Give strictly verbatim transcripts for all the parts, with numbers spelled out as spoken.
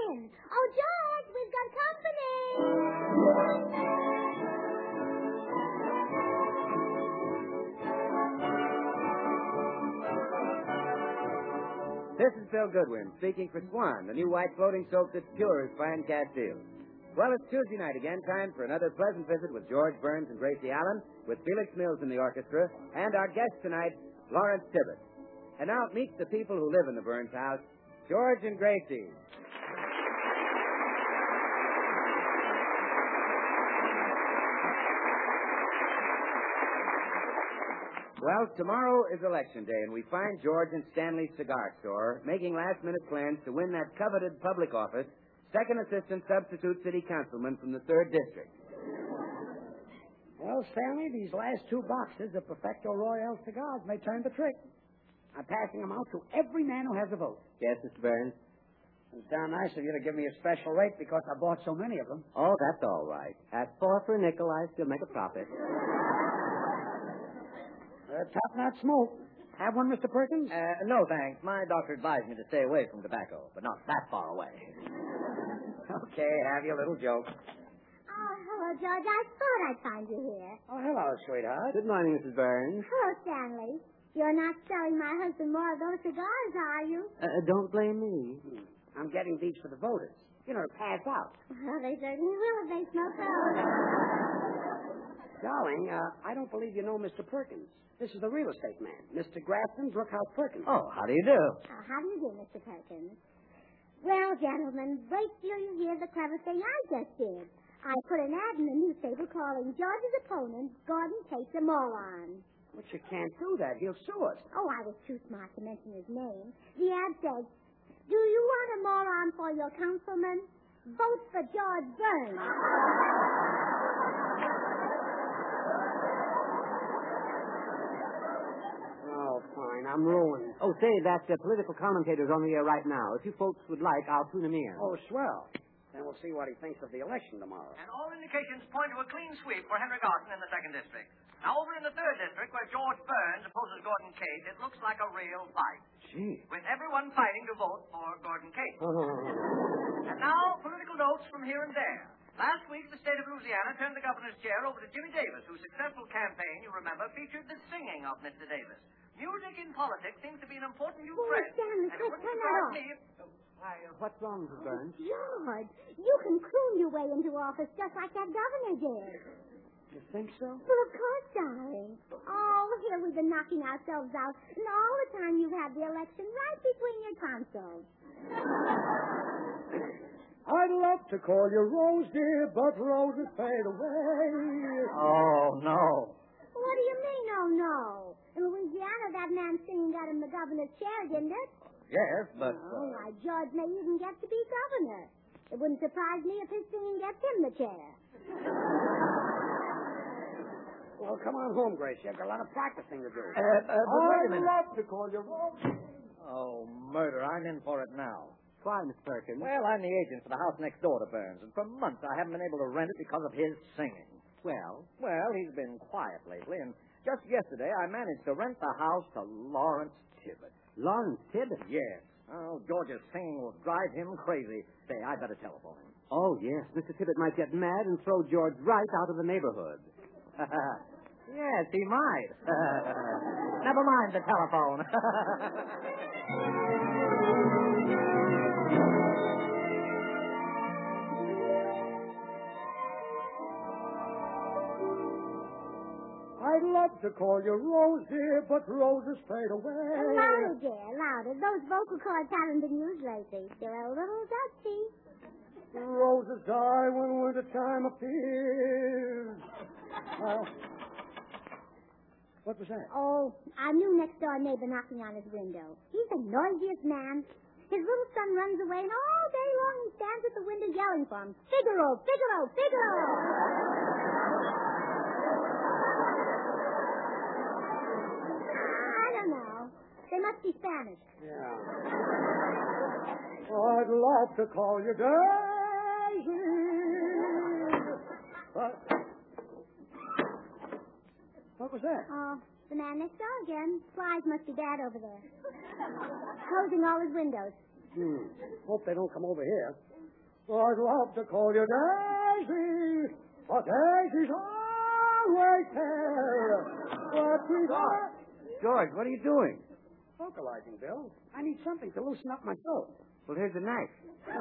in. Oh, George, we've got company. This is Bill Goodwin speaking for Swan, the new white floating soap that's pure as fine Castile. Well, it's Tuesday night again, time for another pleasant visit with George Burns and Gracie Allen, with Felix Mills in the orchestra, and our guest tonight, Lawrence Tibbett. And now meet the people who live in the Burns house, George and Gracie. Well, tomorrow is election day, and we find George in Stanley's cigar store making last-minute plans to win that coveted public office, second assistant substitute city councilman from the third district. Well, Stanley, these last two boxes of Perfecto Royale cigars may turn the trick. I'm passing them out to every man who has a vote. Yes, Mister Burns? It's darn nice of you to give me a special rate because I bought so many of them. Oh, that's all right. At four for a nickel, I still make a profit. Uh, top knot smoke. Have one, Mister Perkins? Uh, no, thanks. My doctor advised me to stay away from tobacco, but not that far away. Okay, have your little joke. Oh, hello, George. I thought I'd find you here. Oh, hello, sweetheart. Good morning, Missus Burns. Hello, Stanley. You're not selling my husband more of those cigars, are you? Uh, don't blame me. Hmm. I'm getting these for the voters. You know, to pass out. Well, they certainly will if they smoke those. Darling, uh, I don't believe you know Mister Perkins. This is the real estate man, Mister Grafton Brookhouse Perkins. Oh, how do you do? Uh, how do you do, Mister Perkins? Well, gentlemen, wait till you hear the clever thing I just did. I put an ad in the newspaper calling George's opponent, Gordon Tate, a moron. But you can't do that. He'll sue us. Oh, I was too smart to mention his name. The ad says, do you want a moron for your councilman? Vote for George Burns. Oh, fine. I'm ruined. Oh, say, that uh, political commentator's on the air right now. If you folks would like, I'll tune him in. Oh, swell. Then we'll see what he thinks of the election tomorrow. And all indications point to a clean sweep for Henry Garson in the second district. Now, over in the third district, where George Burns opposes Gordon Cate, it looks like a real fight. Gee. With everyone fighting to vote for Gordon Cate. Oh. And now, political notes from here and there. Last week, the state of Louisiana turned the governor's chair over to Jimmy Davis, whose successful campaign, you remember, featured the singing of Mister Davis. Music in politics seems to be an important new Oh, trend. Stanley, And it quick, wouldn't turn that surprise off. me if... Why, uh, what's wrong, Missus Burns? George, you can croon your way into office just like that governor did. You think so? Well, of course, darling. Oh, here we've been knocking ourselves out, and all the time you've had the election right between your tonsils. I'd love to call you Rose, dear, but roses fade away. Oh, no. What do you mean, oh, no? In Louisiana, that man singing got him the governor's chair, didn't it? Yes, but... Oh, why, George may even get to be governor. It wouldn't surprise me if his singing gets him the chair. Well, come on home, Grace. You've got a lot of practicing to do. Uh, uh, but wait a minute. love to call you Rose. Oh, murder. I'm in for it now. Why, Miss Perkins? Well, I'm the agent for the house next door to Burns, and for months I haven't been able to rent it because of his singing. Well, Well, he's been quiet lately, and just yesterday I managed to rent the house to Lawrence Tibbett. Lawrence Tibbett. Yes. Oh, George's singing will drive him crazy. Say, I'd better telephone him. Oh, yes. Mister Tibbett might get mad and throw George right out of the neighborhood. Yes, he might. Never mind the telephone. I'd love to call you Rose, dear, but roses fade away. Louder, dear, louder. Those vocal cords haven't been used lately. They're a little dusty. Roses die when winter time appears. Uh, what was that? Oh, our new next-door neighbor knocking on his window. He's the noisiest man. His little son runs away, and all day long he stands at the window yelling for him. Figaro, Figaro, Figaro! I don't know. They must be Spanish. Yeah. Oh, I'd love to call you Daisy. What? What was that? Oh, the man next door again. Flies must be bad over there. Closing all his windows. Hmm. Hope they don't come over here. I'd love to call you Daisy, but Daisy's always there. But we got... George, what are you doing? Vocalizing, Bill. I need something to loosen up my throat. Well, here's a knife.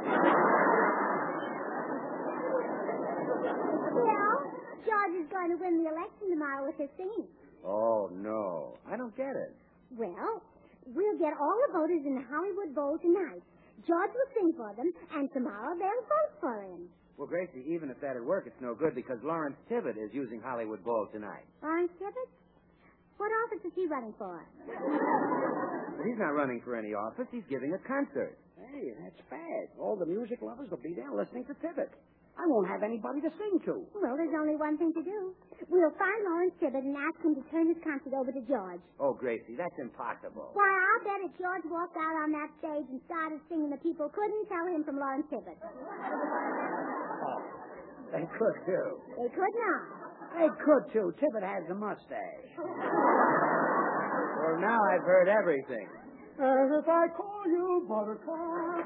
Well, George is going to win the election tomorrow with his singing. Oh, no. I don't get it. Well, we'll get all the voters in the Hollywood Bowl tonight. George will sing for them, and tomorrow they'll vote for him. Well, Gracie, even if that'd work, it's no good because Lawrence Tibbett is using Hollywood Bowl tonight. Lawrence Tibbett? What office is he running for? But he's not running for any office. He's giving a concert. Hey, that's bad. All the music lovers will be there listening to Tibbett. I won't have anybody to sing to. Well, there's only one thing to do. We'll find Lawrence Tibbett and ask him to turn his concert over to George. Oh, Gracie, that's impossible. Why, I'll bet if George walked out on that stage and started singing, the people couldn't tell him from Lawrence Tibbett. Oh, they could, too. They could not. They could, too. Tibbett has a mustache. Well, now I've heard everything. As if I call you Buttercup.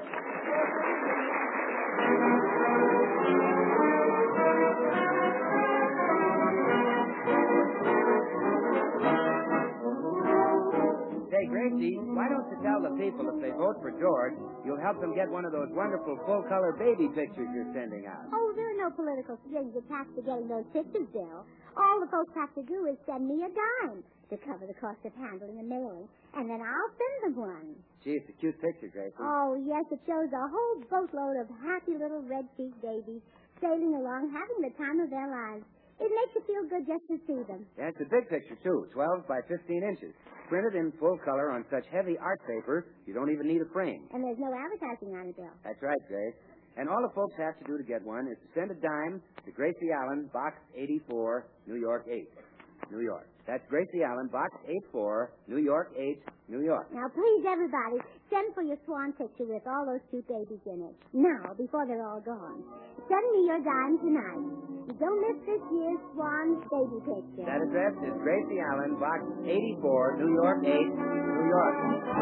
Say, Gracie, why don't you tell the people if they vote for George, you'll help them get one of those wonderful full-color baby pictures you're sending out? Oh, there are no political strings attached to getting those pictures, Bill. All the folks have to do is send me a dime to cover the cost of handling and mailing, and then I'll send them one. Gee, it's a cute picture, Gracie. Oh, yes, it shows a whole boatload of happy little red-cheeked babies sailing along, having the time of their lives. It makes you feel good just to see them. Yeah, it's a big picture, too, twelve by fifteen inches. Printed in full color on such heavy art paper, you don't even need a frame. And there's no advertising on it, Bill. That's right, Grace. And all the folks have to do to get one is to send a dime to Gracie Allen, Box eighty-four, New York eight, New York. That's Gracie Allen, Box eighty-four, New York eight, New York. Now, please, everybody, send for your swan picture with all those cute babies in it. Now, before they're all gone. Send me your dime tonight. You don't miss this year's swan baby picture. That address is Gracie Allen, Box eighty-four, New York eight, New York.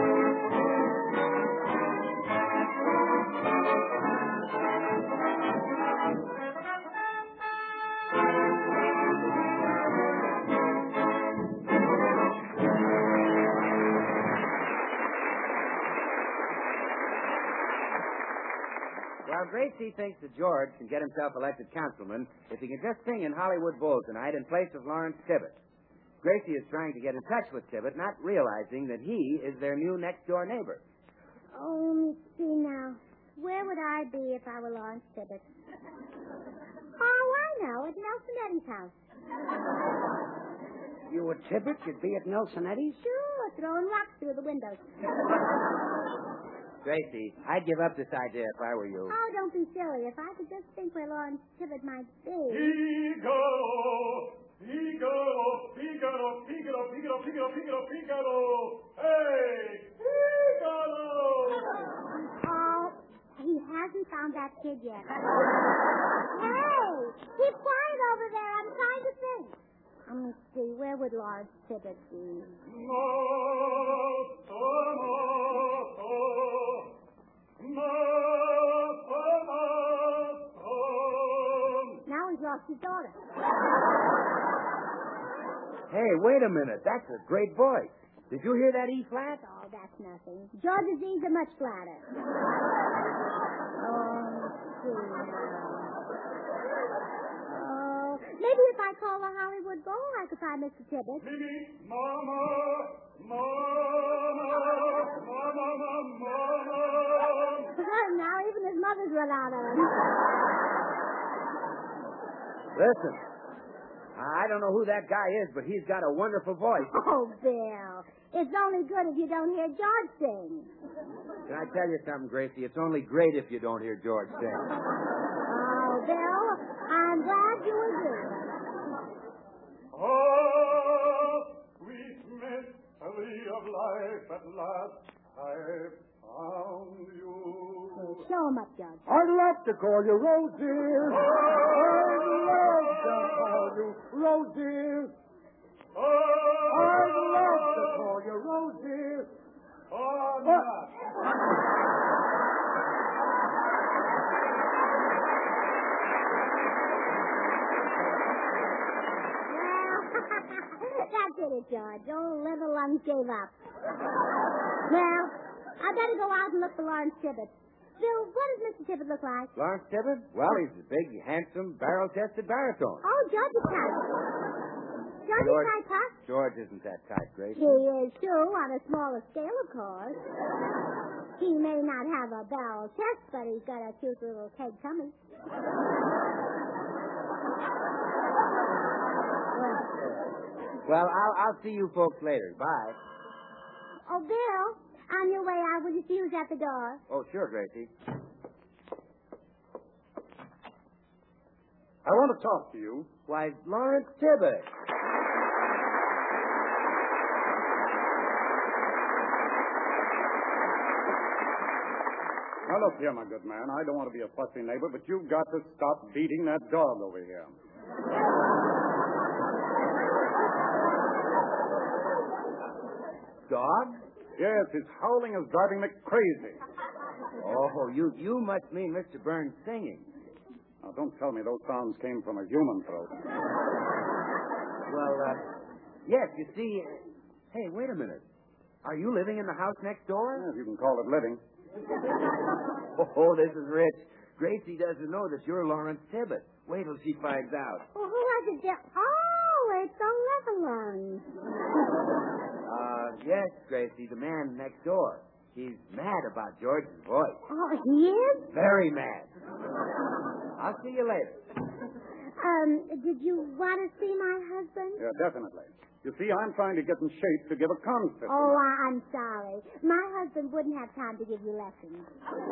Well, Gracie thinks that George can get himself elected councilman if he can just sing in Hollywood Bowl tonight in place of Lawrence Tibbett. Gracie is trying to get in touch with Tibbett, not realizing that he is their new next-door neighbor. Oh, let me see now. Where would I be if I were Lawrence Tibbett? Oh, I know, at Nelson Eddy's house. You were Tibbett? You'd be at Nelson Eddy's? Sure, throwing rocks through the windows. Gracie, I'd give up this idea if I were you. Oh, don't be silly. If I could just think where Lawrence Tibbett might be. Figaro, Figaro, Figaro, Figaro, Figaro, Figaro, Figaro, Figaro. Hey, Figaro. Oh, he hasn't found that kid yet. Hey, keep quiet over there. I'm trying to think. Let me see. Where would Lawrence Tibbett be? Ma, ma, ma, ma, Now he's lost his daughter. Hey, wait a minute. That's a great voice. Did you hear that E flat? Oh, that's nothing. George's E's are much flatter. Oh, let's see now. Oh, maybe if I call the Hollywood Bowl, I could find Mister Tibbett. Mimi, Mama, Mama, Mama, Mama. Well, now even his mother's run out of him. Listen, I don't know who that guy is, but he's got a wonderful voice. Oh, Bill, it's only good if you don't hear George sing. Can I tell you something, Gracie? It's only great if you don't hear George sing. Oh, Bill, I'm glad you agree. Oh, sweet mystery of life, at last I've found you. Show him up, George. I'd love to call you Rosie. I'd love to call you Rosie. I'd love to call you Rosie. Oh, not. it, George. Old leather lungs gave up. Well, I better go out and look for Lawrence Tibbet. Bill, what does Mister Tibbet look like? Lawrence Tibbet? Well, he's a big, handsome, barrel-chested baritone. Oh, George is tight. George is George- tight, huh? George isn't that type, Grace. He is, too, on a smaller scale, of course. He may not have a barrel chest, but he's got a cute little keg tummy. Well, I'll, I'll see you folks later. Bye. Oh, Bill, on your way out, will you see who's at the door? Oh, sure, Gracie. I want to talk to you. Why, Lawrence Tibbet. Now, look here, my good man. I don't want to be a fussy neighbor, but you've got to stop beating that dog over here. Dog? Yes, his howling is driving me crazy. Oh, you you must mean Mister Burns singing. Now, don't tell me those sounds came from a human throat. Well, uh, yes, you see... Uh, hey, wait a minute. Are you living in the house next door? If you can call it living. Oh, this is rich. Gracie doesn't know that you're Lawrence Tibbet. Wait till she finds out. Well, who has it there? Oh, it's the leather lungs. Uh, yes, Gracie, the man next door. He's mad about George's voice. Oh, he is? Very mad. I'll see you later. Um, did you want to see my husband? Yeah, definitely. You see, I'm trying to get in shape to give a concert. Oh, I- I'm sorry. My husband wouldn't have time to give you lessons.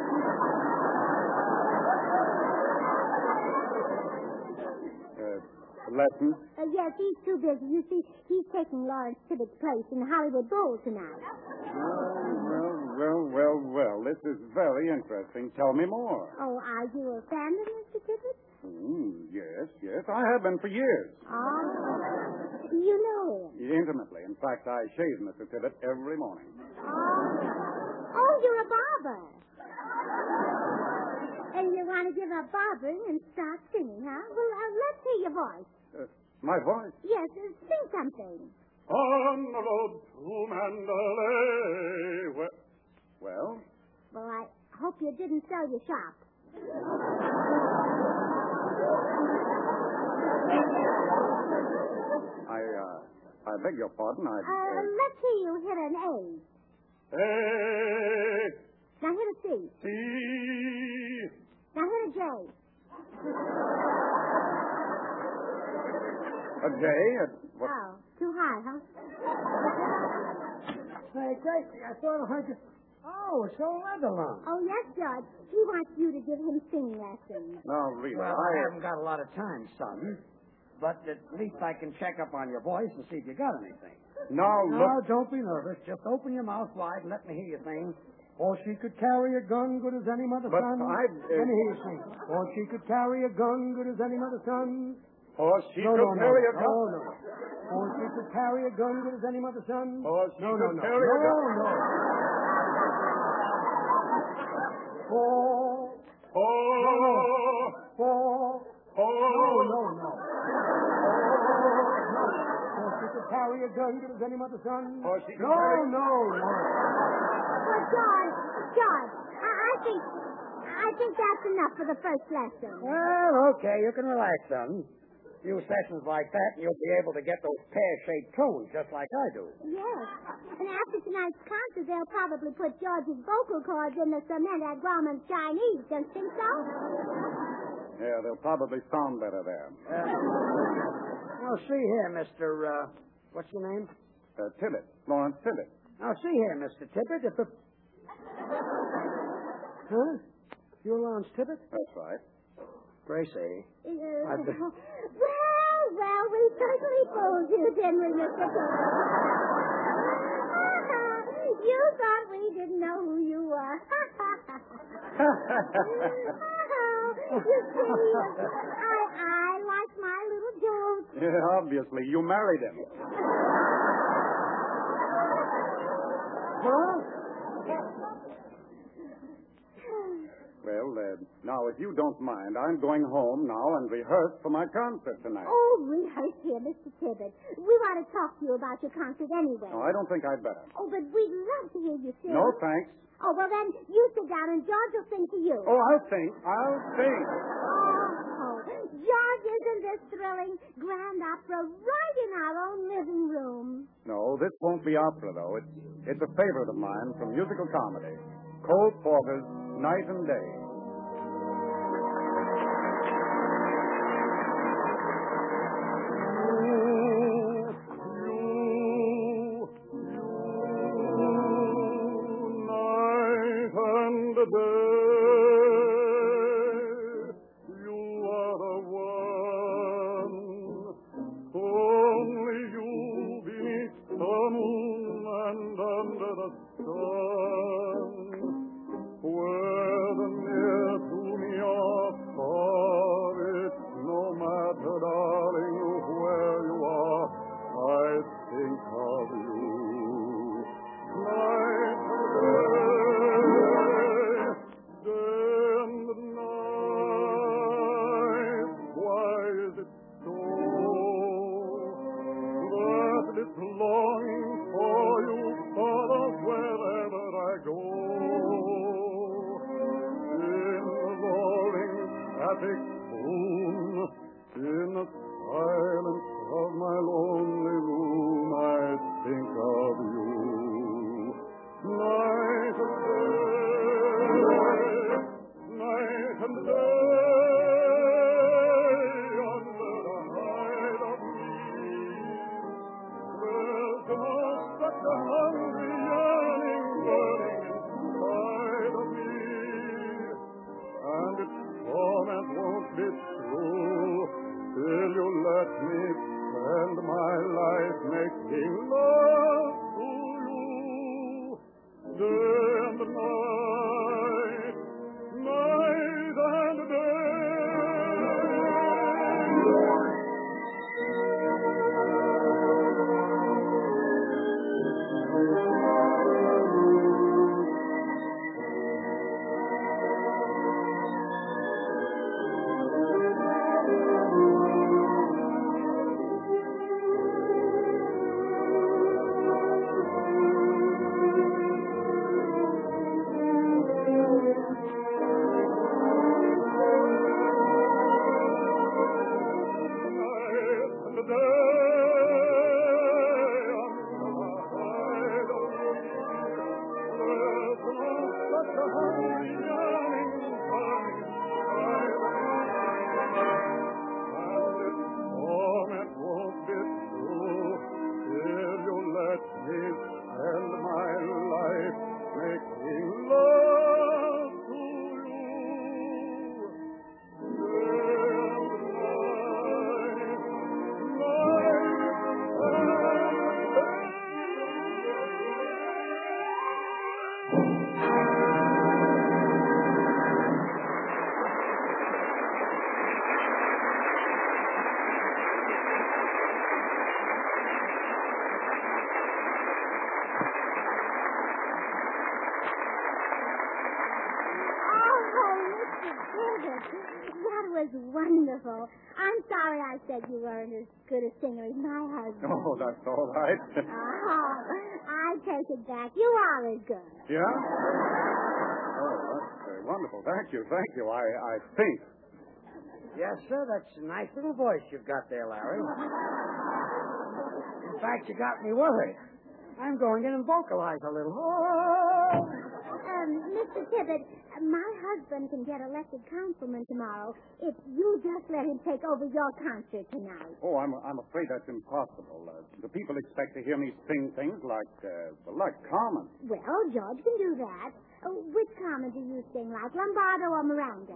Uh, lessons? Uh, yes, he's too busy. You see, he's taking Lawrence Tibbet's place in the Hollywood Bowl tonight. Well, well, well, well. This is very interesting. Tell me more. Oh, are you a fan of Mister Tibbet? Mm, yes, yes. I have been for years. Oh, you know him. Intimately. In fact, I shave Mister Tibbet every morning. Oh, oh, you're a barber. And you want to give up barbering and start singing, huh? Well, uh, let's hear your voice. Uh, my voice? Yes, uh, sing something. On the road to Mandalay. Well, well, Well, I hope you didn't sell your shop. I, uh, I beg your pardon. I. Uh, let's hear you hit an A. A. Now hit a C. C. Now hit a J. A J. A, what? Oh, too high, huh? Hey, Gracie, I thought I heard you. Oh, it's old Leatherlung. Oh, yes, George. He wants you to give him singing lessons. No, really. Well, I, I haven't got a lot of time, son. But at least I can check up on your voice and see if you got anything. Now, No, look. don't be nervous. Just open your mouth wide and let me hear you sing. Or she could carry a gun good as any mother But son. I- uh, Let me hear you sing. Or she could carry a gun good as any mother son. Or she no, could no, no, carry a no, gun. no. Or she could carry a gun good as any mother son. Or she no, could no, no, carry a no, gun. no. Four, Oh. four. Oh. No, no, no. No. Or she could carry a gun good as any mother son. Or she could no, carry- no, no. Well, George, George, I, I think, I think that's enough for the first lesson. Well, okay, you can relax, son. A few sessions like that, and you'll be able to get those pear-shaped tones just like I do. Yes. And after tonight's concert, they'll probably put George's vocal cords in the cement at Grauman's Chinese. Don't you think so? Yeah, they'll probably sound better there. Uh, now, see here, Mister Uh, what's your name? Uh, Tibbet. Lawrence Tibbet. Now, see here, Mister Tibbet, if the... Huh? You're Lawrence Tibbet? That's right. Gracie. Uh, I've been- well, well, we certainly fooled you, didn't we, Mister Tibbet? You thought we didn't know who you were. You see, I, I like my little joke. Yeah, obviously. You married him. Huh? Well, uh, now, if you don't mind, I'm going home now and rehearse for my concert tonight. Oh, rehearse here, Mister Tibbet. We want to talk to you about your concert anyway. No, I don't think I'd better. Oh, but we'd love to hear you sing. No, thanks. Oh, well, then, you sit down and George will sing to you. Oh, I'll sing. I'll sing. Oh, George, isn't this thrilling? Grand opera right in our own living room. No, this won't be opera, though. It's, it's a favorite of mine from musical comedy. Cole Porter's Night and Day. was wonderful. I'm sorry I said you weren't as good a singer as my husband. Oh, that's all right. Oh, I take it back. You are as good. Yeah? Oh, that's uh, wonderful. Thank you, thank you. I, I think. Yes, sir. That's a nice little voice you've got there, Larry. In fact, you got me worried. I'm going in and vocalize a little. Oh! Um, Mister Tibbet, my husband can get elected councilman tomorrow if you just let him take over your concert tonight. Oh, I'm I'm afraid that's impossible. Uh, the people expect to hear me sing things like uh, like Carmen. Well, George can do that. Uh, which Carmen do you sing, like Lombardo or Miranda?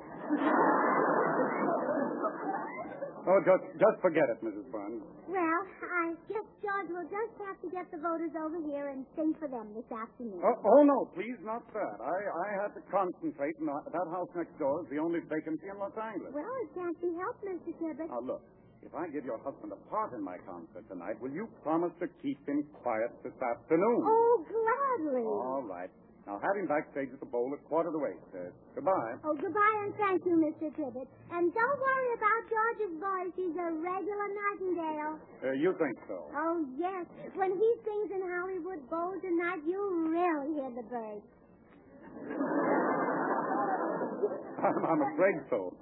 Oh, just just forget it, Missus Burns. Well, I guess George will just have to get the voters over here and sing for them this afternoon. Oh, oh no, please, not that. I, I had to concentrate, and that house next door is the only vacancy in Los Angeles. Well, it can't be helped, Mister Tibbet. Now, look, if I give your husband a part in my concert tonight, will you promise to keep him quiet this afternoon? Oh, gladly. All right. Now have him backstage at the bowl at quarter to eight. Uh, goodbye. Oh, goodbye and thank you, Mister Tibbet. And don't worry about George's voice. He's a regular nightingale. Uh, you think so? Oh, yes. When he sings in Hollywood Bowl tonight, you'll really hear the birds. I'm, I'm afraid so.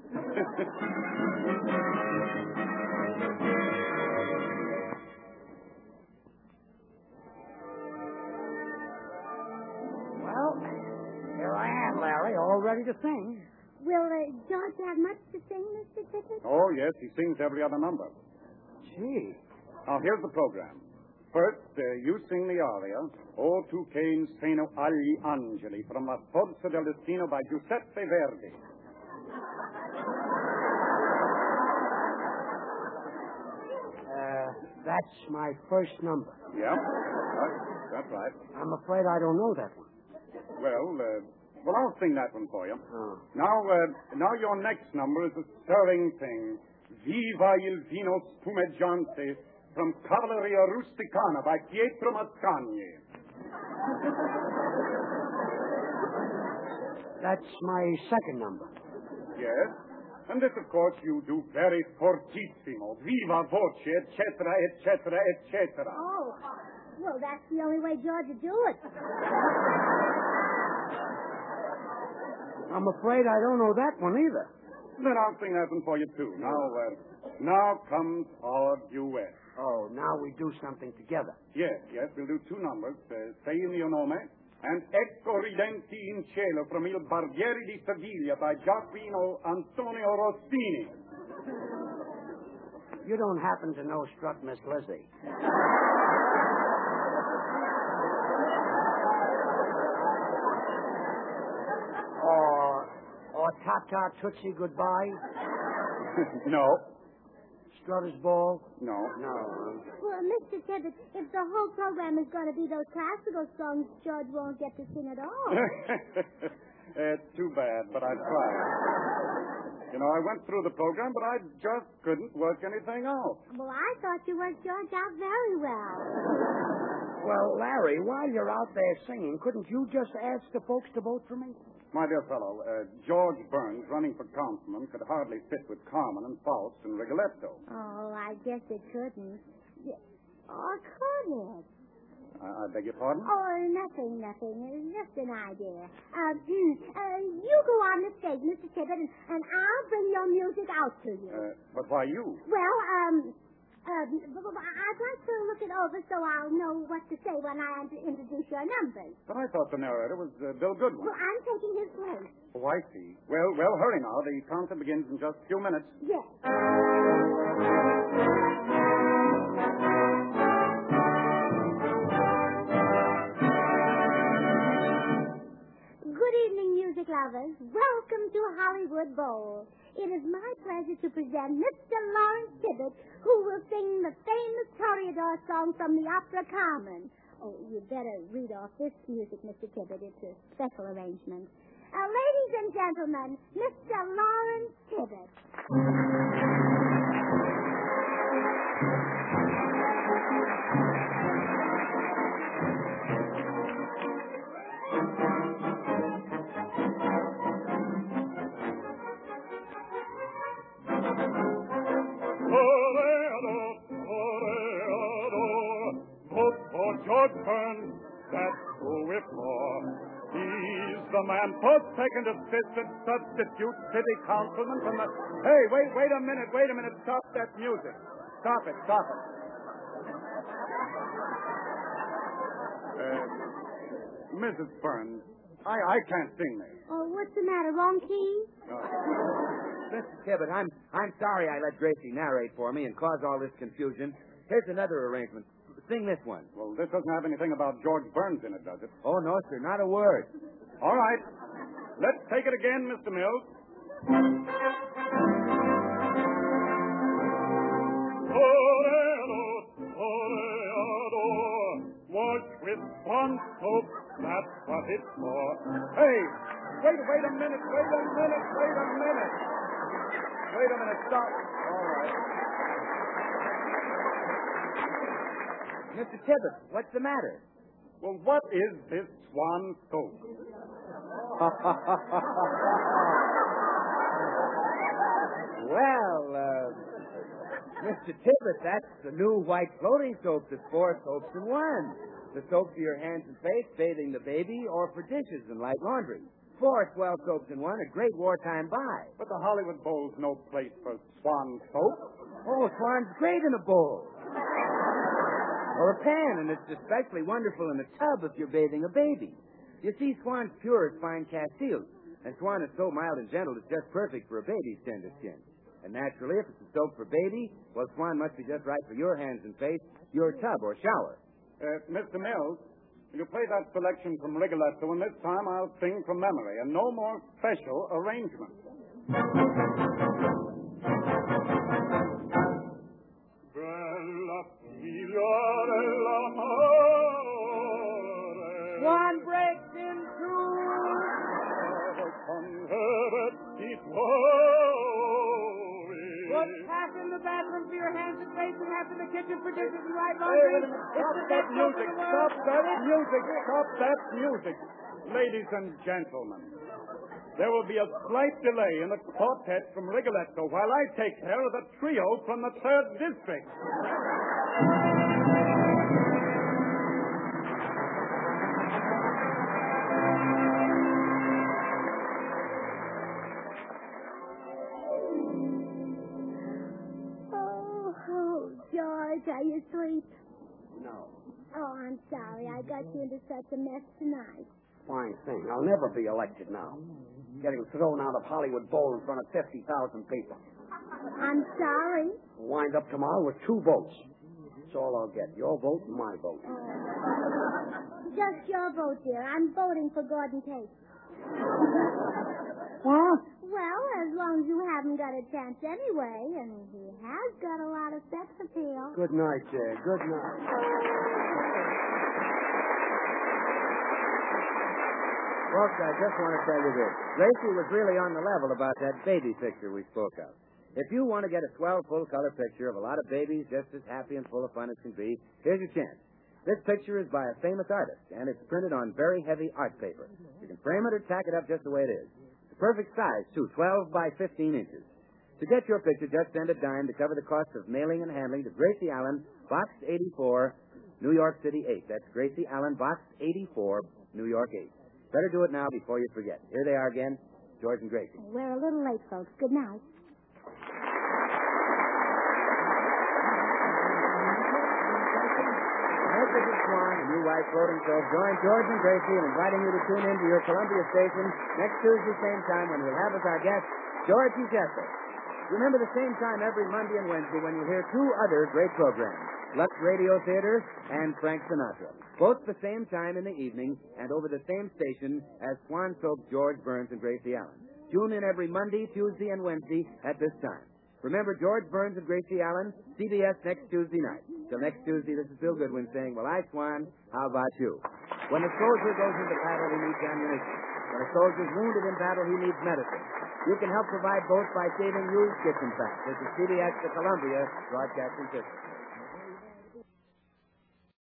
Well, here I am, Larry, all ready to sing. Will uh, George have much to sing, Mister Tibbet? Oh, yes, he sings every other number. Gee. Now, here's the program. First, uh, you sing the aria, O tu che in seno agli angeli, from La Forza del Destino by Giuseppe Verdi. Uh, that's my first number. Yeah, that's, that's right. I'm afraid I don't know that one. Well, uh, well, I'll sing that one for you. Oh. Now, uh, now your next number is a stirring thing. Viva il vino spumeggiante from Cavalleria Rusticana by Pietro Mascagni. That's my second number. Yes. And this, of course, you do very fortissimo. Viva voce, eccetera, eccetera, eccetera. Oh, well, that's the only way George would do it. I'm afraid I don't know that one either. Then I'll sing that one for you, too. Now, uh, now comes our duet. Oh, now we do something together. Yes, yes, we'll do two numbers. Uh, Sei il mio nome and Ecco ridenti in cielo from Il Barbieri di Seviglia by Gioacchino Antonio Rossini. You don't happen to know Strut Miss Lizzie. or, or Ta-Ta Tootsie Goodbye? No. Strutter's Ball? No. No. Well, Mister Tibbet, if the whole program is going to be those classical songs, George won't get to sing at all. It's too bad, but I tried. You know, I went through the program, but I just couldn't work anything out. Well, I thought you worked George out very well. Well, Larry, while you're out there singing, couldn't you just ask the folks to vote for me? My dear fellow, uh, George Burns, running for councilman, could hardly fit with Carmen and Faust and Rigoletto. Oh, I guess it couldn't. Or could it? I, I beg your pardon? Oh, nothing, nothing. It's just an idea. Uh, uh, you go on the stage, Mister Tibbet, and, and I'll bring your music out to you. Uh, but why you? Well, um... Uh, I'd like to look it over so I'll know what to say when I introduce your numbers. But I thought the narrator was uh, Bill Goodwin. Well, I'm taking his place. Oh, I see. Well, well, hurry now. The concert begins in just a few minutes. Yes. Good evening, music lovers. Welcome to Hollywood Bowl. It is my pleasure to present Mister Lawrence Tibbet, who will sing the famous Toreador song from the opera Carmen. Oh, you'd better read off this music, Mister Tibbet. It's a special arrangement. Uh, ladies and gentlemen, Mister Lawrence Tibbet. George Burns, that's who we're for. He's the man first, second assistant, substitute city councilman from the... Hey, wait, wait a minute, wait a minute. Stop that music. Stop it, stop it. Uh, Missus Burns, I, I can't sing this. Oh, what's the matter? Wrong key? No. Mister Tibbet, I'm I'm sorry I let Gracie narrate for me and cause all this confusion. Here's another arrangement. Sing this one. Well, this doesn't have anything about George Burns in it, does it? Oh, no, sir, not a word. All right. Let's take it again, Mister Mills. Toreador, Toreador, wash with one soap, that's what it's for. Hey, wait, wait a minute, wait a minute, wait a minute. Wait a minute, stop. All right. Mister Tibbet, what's the matter? Well, what is this Swan soap? Well, uh, Mister Tibbet, that's the new white floating soap that's four soaps in one. The soap for your hands and face, bathing the baby, or for dishes and light laundry. Four swell soaps in one, a great wartime buy. But the Hollywood Bowl's no place for Swan soap. Oh, Swan's great in a bowl. Or a pan, and it's especially wonderful in a tub if you're bathing a baby. You see, Swan's pure as fine castile, and Swan is so mild and gentle it's just perfect for a baby's tender skin. And naturally, if it's a soap for baby, well, Swan must be just right for your hands and face, your tub or shower. Uh, Mister Mills, you play that selection from Rigoletto, and this time I'll sing from memory, and no more special arrangement. Swan breaks in two. Put half in the bathroom for your hands and face and half in the kitchen for dishes and light laundry. Stop that music! Stop that music! Stop that music! Ladies and gentlemen, there will be a slight delay in the quartet from Rigoletto while I take care of the trio from the third district. Are you asleep? No. Oh, I'm sorry. I got you into such a mess tonight. Fine thing. I'll never be elected now. Getting thrown out of Hollywood Bowl in front of fifty thousand people. I'm sorry. I'll wind up tomorrow with two votes. That's all I'll get. Your vote and my vote. Oh. Just your vote, dear. I'm voting for Gordon Tate. What? Well, as long as you haven't got a chance anyway, and he has got a lot of sex appeal. Good night, Jay. Good night. Folks, I just want to tell you this. Gracie was really on the level about that baby picture we spoke of. If you want to get a swell, full-color picture of a lot of babies just as happy and full of fun as can be, here's your chance. This picture is by a famous artist, and it's printed on very heavy art paper. You can frame it or tack it up just the way it is. It's the perfect size, too, twelve by fifteen inches. To get your picture, just send a dime to cover the cost of mailing and handling to Gracie Allen, Box eighty-four, New York City eight. That's Gracie Allen, Box eighty-four, New York eight. Better do it now before you forget. Here they are again, George and Gracie. We're a little late, folks. Good night. This is Swan, the new white floating soap. Join George and Gracie in inviting you to tune in to your Columbia station next Tuesday, same time, when we'll have as our guest George E. Jester. Remember the same time every Monday and Wednesday when you'll hear two other great programs, Lux Radio Theater and Frank Sinatra. Both the same time in the evening and over the same station as Swan Soap, George Burns and Gracie Allen. Tune in every Monday, Tuesday, and Wednesday at this time. Remember, George Burns and Gracie Allen, C B S next Tuesday night. Till next Tuesday, this is Bill Goodwin saying, well, I, Swan, how about you? When a soldier goes into battle, he needs ammunition. When a soldier's wounded in battle, he needs medicine. You can help provide both by saving used kitchen fat. This is C B S, the Columbia Broadcasting System.